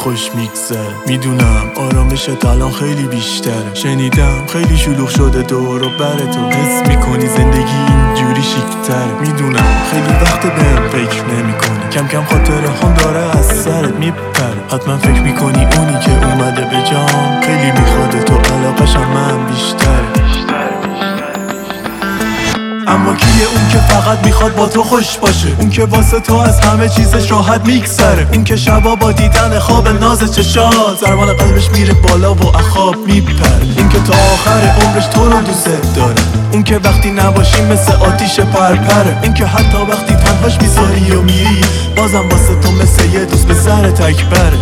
خوش میگذره. میدونم آرامشت الان خیلی بیشتره. شنیدم خیلی شلوغ شده دور و بر تو، حس میکنی زندگی اینجوری شیک‌تره. میدونم خیلی وقت بهم فکر نمیکنی، کم کم خاطره هم داره از سرت میپره. حتما فکر میکنی اونی که اومده به جام خیلی میخواد تو، علاقشم من بیشتره. اما کیه اون که فقط میخواد با تو خوش باشه؟ اون که واسه تو از همه چیزش راحت میگذره. این که شبا با دیدن خواب ناز چشات ضربان قلبش میره بالا و اخاب میپره. این که تا آخر عمرش تو رو دوست داره. اون که وقتی نباشی مثل آتیش پرپره. این که حتی وقتی تنهاش میذاری و میری بازم واسه تو مثل یه دوست به سر تکبره.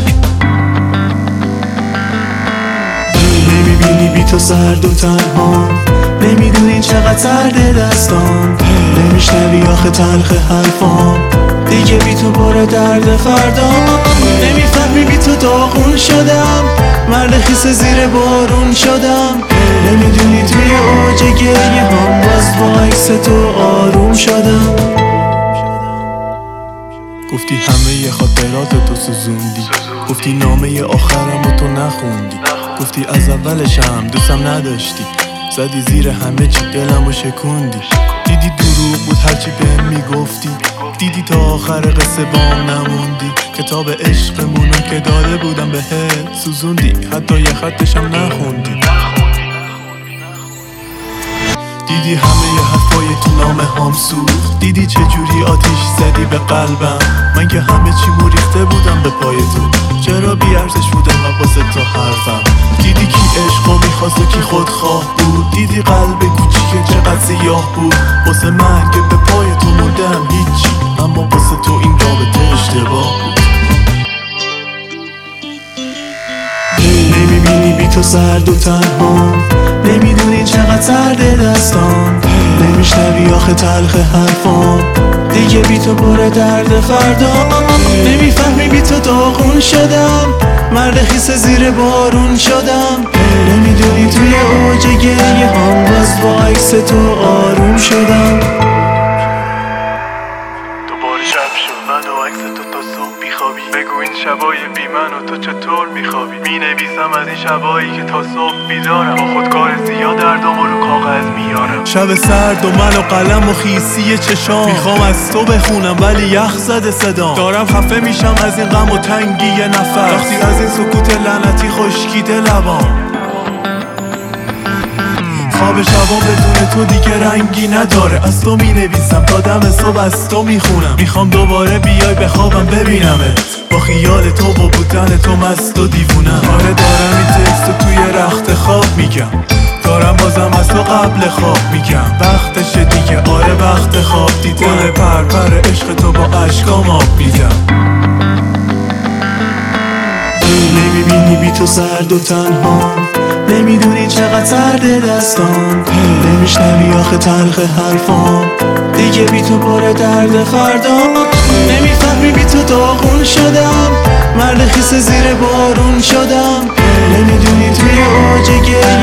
نمیبینی بی تو سرد و تنها، نمیدونی چقدر سرده دستام، نمیشنوی آخه تلخ حرفام، دیگه بی تو پر درد فردام. نمیفهمی بی تو داغون شدم، مرد خیس زیر بارون شدم. نمیدونی توی اوج گریه هم باز با عکس تو آروم شدم. گفتی همه خاطرات تو سوزوندی، گفتی نامه آخرم و تو نخوندی، گفتی از اولش هم دوستم نداشتی، زدی زیر همه چی دلمو شکوندی. دیدی دروغ بود هرچی بهم میگفتی، دیدی تا آخر قصه بام نموندی. کتاب عشقمونو که داده بودم بهت سوزوندی، حتی یه خطشم نخوندی. دیدی همه ی حرفای تو نامه هم سوخت، دیدی چجوری آتیش زدی به قلبم. من که همه چی ریخته بودم به پای تو، چرا بیارزش بودم و واسه تو حرفم. دیدی کی عشقو میخواست و کی خودخواه بود، دیدی قلب کوچیک چقدر سیاه بود. واسه من که به پای تو موندم هیچی، اما واسه تو این رابطه اشتباه بود. نمیبینی بی تو سرد و تنها، نمیدونی چقدر سرده دستام، نمیشنوی آخه تلخ حرفام، دیگه بی تو پر درد فردام. نمیفهمی بی تو داغون شدم، مرد خیس زیر بارون شدم. نمیدونی توی اوج گریه هم باز با عکس تو آروم شدم. دوباره شب شد، من و عکس تو تا صبح بیخوابی. بگو این شبای بی من و تو چطور میخوابی؟ مینویسم از این شبایی که تا صبح بیدارم، با خودکار زیاد دردم رو کاغذ میارم. شب سرد و من و قلم و خیسی چشام، میخوام از تو بخونم ولی یخ زده صدام. دارم خفه میشم از این غم و تنگی نفس، وقتی از این سکوت لعنتی خشکیده لبام. خواب شبا بدون تو دیگه رنگی نداره، از تو مینویسم تا دم صبح از تو میخونم. میخوام دوباره بیای بخوابم ببینمت، با خیال تو و بودن تو مست و دیوونم. آره دارم این تکستو توی رخت خواب میگم، دارم بازم از تو قبل خواب میگم. وقتشه دیگه، آره وقت خواب دیدم. گل پرپر عشق تو با اشکام آب میدم. نمیبینی بی تو سرد و تنها، نمیدونی چقدر سرده دستام، نمیشنوی آخه تلخ حرفام، دیگه بی تو پر درد فردام. نمیفهمی بی تو داغون شدم، مرد خیس زیر بارون شدم. نمیدونی توی اوج